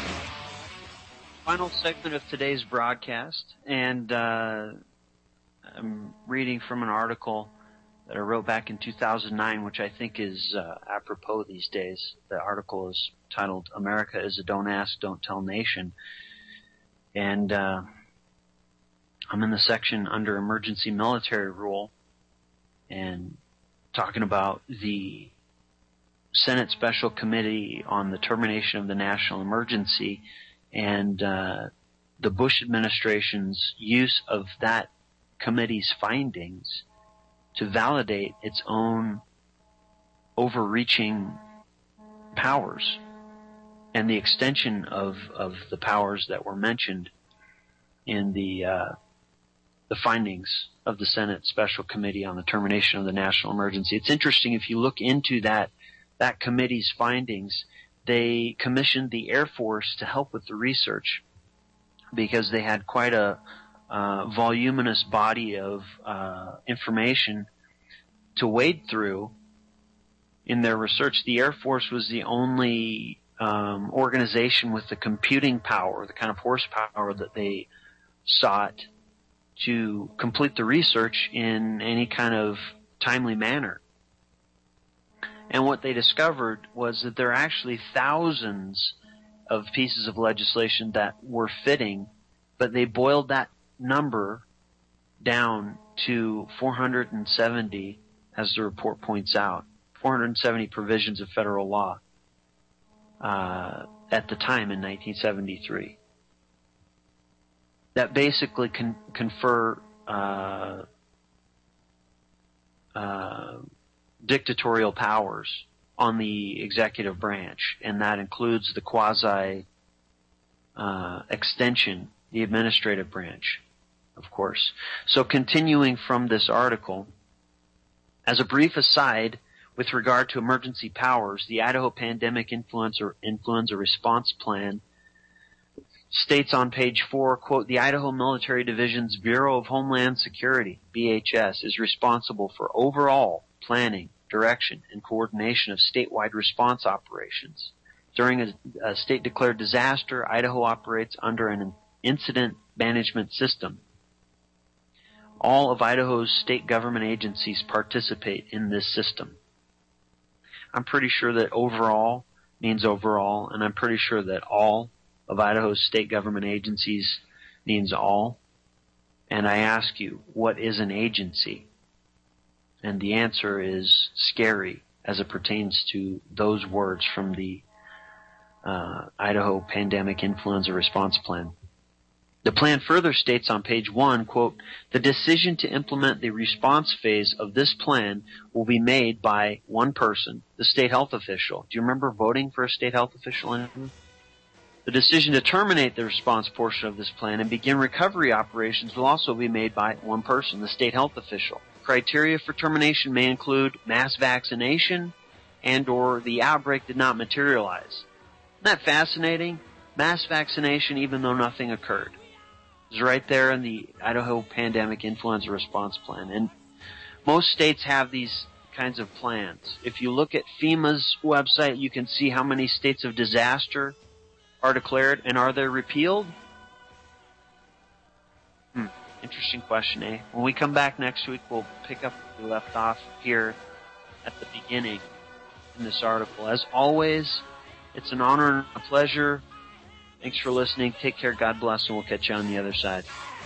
Speaker 2: Final segment of today's broadcast, and uh, I'm reading from an article that I wrote back in two thousand nine, which I think is uh, apropos these days. The article is titled, America is a Don't Ask, Don't Tell Nation. And uh, I'm in the section under emergency military rule and talking about the Senate Special Committee on the Termination of the National Emergency and uh, the Bush administration's use of that committee's findings to validate its own overreaching powers and the extension of, of the powers that were mentioned in the uh, the findings of the Senate Special Committee on the Termination of the National Emergency. It's interesting, if you look into that that committee's findings, they commissioned the Air Force to help with the research because they had quite a uh, voluminous body of uh, information to wade through in their research. The Air Force was the only um, organization with the computing power, the kind of horsepower that they sought to complete the research in any kind of timely manner. And what they discovered was that there are actually thousands of pieces of legislation that were fitting, but they boiled that number down to four hundred seventy, as the report points out, four hundred seventy provisions of federal law uh, at the time in nineteen seventy-three that basically con- confer uh, uh, dictatorial powers on the executive branch, and that includes the quasi uh, extension, the administrative branch, of course. So continuing from this article, as a brief aside, with regard to emergency powers, the Idaho Pandemic Influenza, Influenza Response Plan states on page four, quote, the Idaho Military Division's Bureau of Homeland Security, B H S, is responsible for overall planning, direction, and coordination of statewide response operations. During a, a state-declared disaster, Idaho operates under an incident management system. All of Idaho's state government agencies participate in this system. I'm pretty sure that overall means overall, and I'm pretty sure that all of Idaho's state government agencies means all. And I ask you, what is an agency? And the answer is scary as it pertains to those words from the uh, Idaho Pandemic Influenza Response Plan. The plan further states on page one, quote, the decision to implement the response phase of this plan will be made by one person, the state health official. Do you remember voting for a state health official in it? The decision to terminate the response portion of this plan and begin recovery operations will also be made by one person, the state health official. Criteria for termination may include mass vaccination and or the outbreak did not materialize. Isn't that fascinating? Mass vaccination even though nothing occurred. It's right there in the Idaho Pandemic Influenza Response Plan. And most states have these kinds of plans. If you look at FEMA's website, you can see how many states of disaster are declared, and are they repealed? Hmm. Interesting question, eh? When we come back next week, we'll pick up where we left off here at the beginning in this article. As always, it's an honor and a pleasure. Thanks for listening. Take care. God bless, and we'll catch you on the other side.